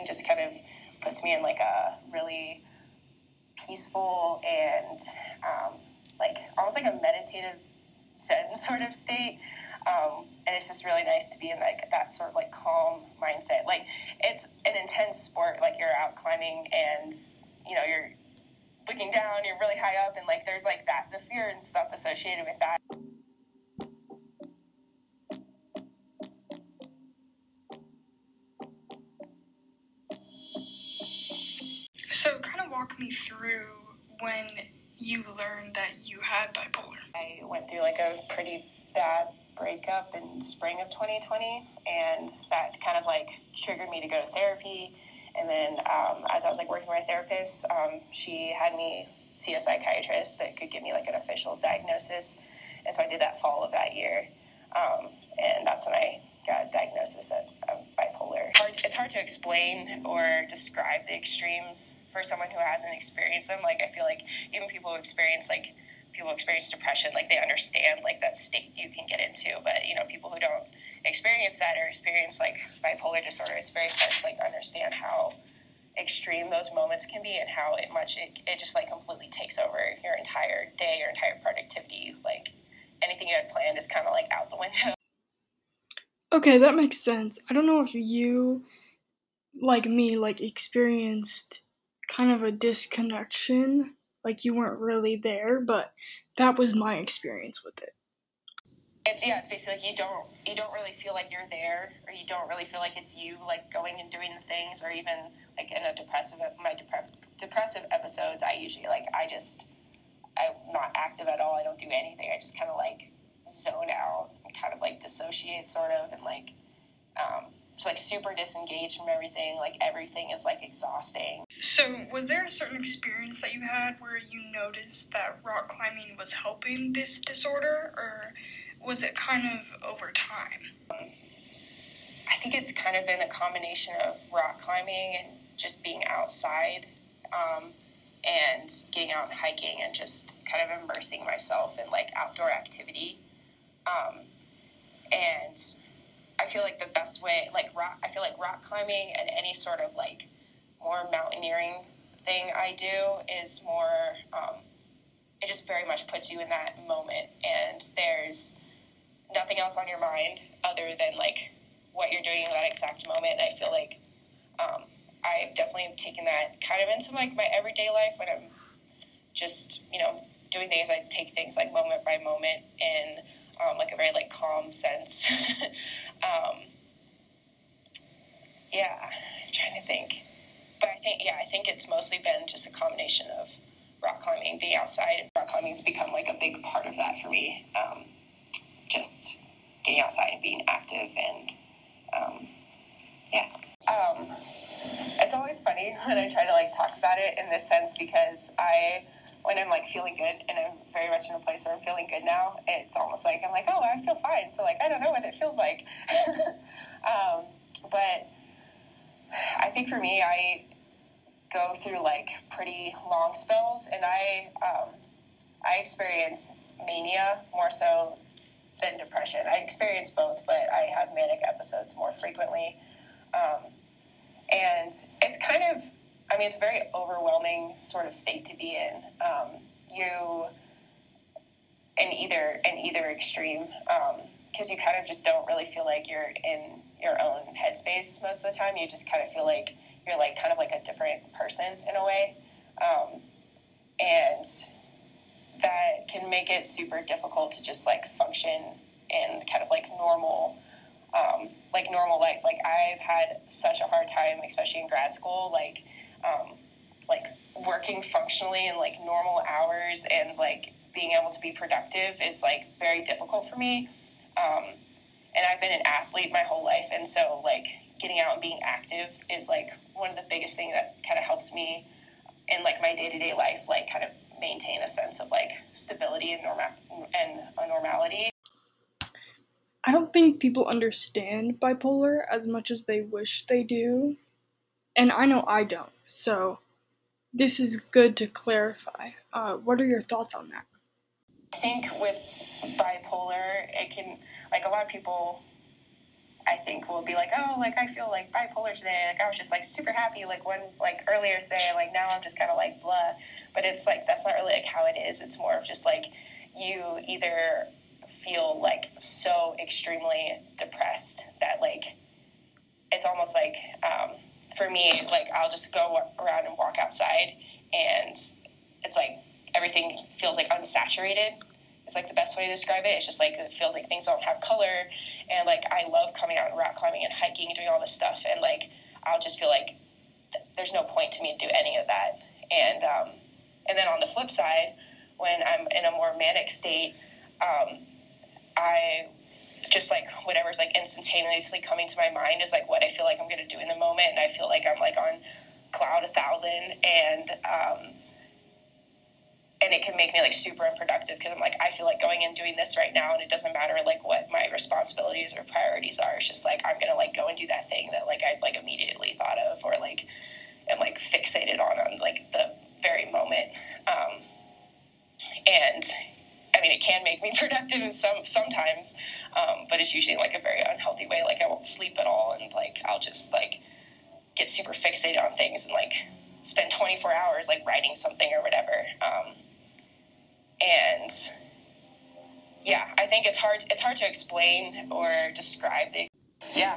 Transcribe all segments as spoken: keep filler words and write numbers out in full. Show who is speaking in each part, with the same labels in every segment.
Speaker 1: climbing just kind of puts me in like a really peaceful and um, like almost like a meditative zen sort of state. Um, and it's just really nice to be in like that sort of like calm mindset. Like it's an intense sport, like you're out climbing and, you know, you're looking down, you're really high up, and like there's like that, the fear and stuff associated with that.
Speaker 2: So kind of walk me through when you learned that you had bipolar.
Speaker 1: I went through like a pretty bad breakup in spring of twenty twenty, and that kind of like triggered me to go to therapy. And then um, as I was like working with my therapist, um, she had me see a psychiatrist that could give me like an official diagnosis. And so I did that fall of that year. Um, and that's when I got a diagnosis of, of bipolar. It's hard to explain or describe the extremes for someone who hasn't experienced them. Like, I feel like even people who experience, like, people who experience depression, like, they understand, like, that state you can get into. But, you know, people who don't experience that or experience, like, bipolar disorder, it's very hard to, like, understand how extreme those moments can be and how it much it, it just, like, completely takes over your entire day, your entire productivity. Like, anything you had planned is kind of, like, out the window.
Speaker 2: Okay, that makes sense. I don't know if you, like me, like, experienced kind of a disconnection, like you weren't really there, but that was my experience with it.
Speaker 1: It's yeah, it's basically like you don't you don't really feel like you're there, or you don't really feel like it's you, like going and doing the things, or even like in a depressive my depre- depressive episodes, I usually like I just I'm not active at all. I don't do anything. I just kind of like zone out and kind of like dissociate sort of, and like um, just like super disengaged from everything. Like everything is like exhausting.
Speaker 2: So was there a certain experience that you had where you noticed that rock climbing was helping this disorder, or was it kind of over time?
Speaker 1: I think it's kind of been a combination of rock climbing and just being outside. Um, and getting out and hiking and just kind of immersing myself in like outdoor activity. Um, and I feel like the best way, like rock, I feel like rock climbing and any sort of like more mountaineering thing I do is more, um, it just very much puts you in that moment, and there's nothing else on your mind other than like what you're doing in that exact moment. And I feel like, um, I've definitely taken that kind of into like my everyday life when I'm just, you know, doing things. I take things like moment by moment in um, like a very like calm sense. um, yeah, I'm trying to think. But I think, yeah, I think it's mostly been just a combination of rock climbing, being outside. Rock climbing has become like a big part of that for me. Um, just getting outside and being active, and um, yeah. Um, It's always funny when I try to like talk about it in this sense, because I, when I'm like feeling good and I'm very much in a place where I'm feeling good now, it's almost like I'm like, oh, I feel fine. So like, I don't know what it feels like. um, but I think for me, I go through like pretty long spells, and I, um, I experience mania more so than depression. I experience both, but I have manic episodes more frequently. Um, And it's kind of, I mean, it's a very overwhelming sort of state to be in. Um, you, in either in either extreme, because um, you kind of just don't really feel like you're in your own headspace most of the time. You just kind of feel like you're like kind of like a different person in a way. Um, and that can make it super difficult to just like function in kind of like normal Um, like normal life. Like I've had such a hard time, especially in grad school, like, um, like working functionally in like normal hours and like being able to be productive is like very difficult for me. Um, and I've been an athlete my whole life. And so like getting out and being active is like one of the biggest things that kind of helps me in like my day-to-day life, like kind of maintain a sense of like stability and norma- and a normality.
Speaker 2: I don't think people understand bipolar as much as they wish they do, and I know I don't, so this is good to clarify. Uh, what are your thoughts on that?
Speaker 1: I think with bipolar, it can, like a lot of people I think will be like, oh, like I feel like bipolar today. Like I was just like super happy like one like earlier today. Like now I'm just kind of like blah. But it's like that's not really like how it is. It's more of just like you either feel like so extremely depressed that like it's almost like um, for me like I'll just go around and walk outside and it's like everything feels like unsaturated. It's like the best way to describe it. It's just like it feels like things don't have color, and like I love coming out and rock climbing and hiking and doing all this stuff, and like I'll just feel like th- there's no point to me to do any of that. And um, and then on the flip side, when I'm in a more manic state, um, I just like whatever's like instantaneously coming to my mind is like what I feel like I'm gonna do in the moment, and I feel like I'm like on cloud a thousand, and um, and it can make me like super unproductive because I'm like I feel like going and doing this right now, and it doesn't matter like what my responsibilities or priorities are. It's just like I'm gonna like go and do that thing that like I like immediately thought of or like am like fixated on on like the very moment. Um, and I mean, it can make me productive some sometimes, um, but it's usually like a very unhealthy way. Like I won't sleep at all, and like I'll just like get super fixated on things and like spend twenty-four hours like writing something or whatever. Um, and yeah, I think it's hard. It's hard to explain or describe the. Yeah.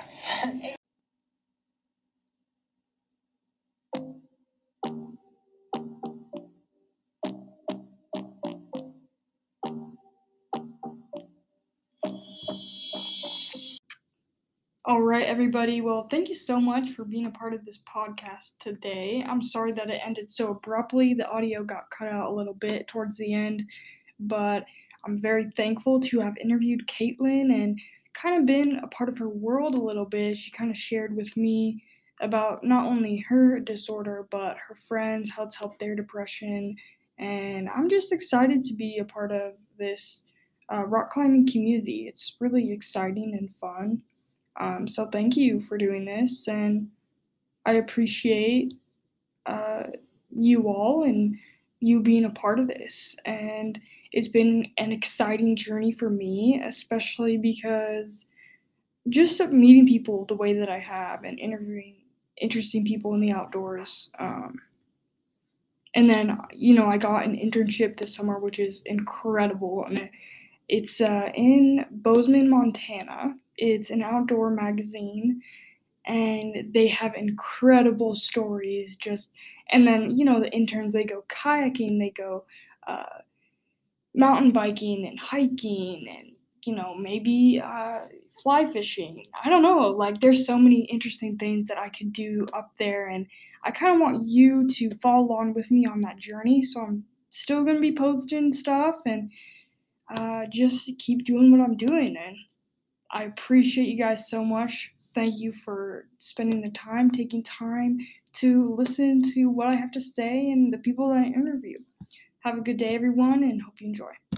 Speaker 2: All right, everybody. Well, thank you so much for being a part of this podcast today. I'm sorry that it ended so abruptly. The audio got cut out a little bit towards the end, but I'm very thankful to have interviewed Caitlin and kind of been a part of her world a little bit. She kind of shared with me about not only her disorder, but her friends, how it's helped their depression. And I'm just excited to be a part of this uh, rock climbing community. It's really exciting and fun. Um, so thank you for doing this, and I appreciate uh, you all and you being a part of this. And it's been an exciting journey for me, especially because just meeting people the way that I have and interviewing interesting people in the outdoors. Um, and then, you know, I got an internship this summer, which is incredible. And it's uh, in Bozeman, Montana. It's an outdoor magazine, and they have incredible stories. Just and then you know the interns, they go kayaking, they go uh, mountain biking and hiking, and you know maybe uh, fly fishing. I don't know. Like there's so many interesting things that I could do up there, and I kind of want you to follow along with me on that journey. So I'm still gonna be posting stuff and uh, just keep doing what I'm doing. And I appreciate you guys so much. Thank you for spending the time, taking time to listen to what I have to say and the people that I interview. Have a good day, everyone, and hope you enjoy.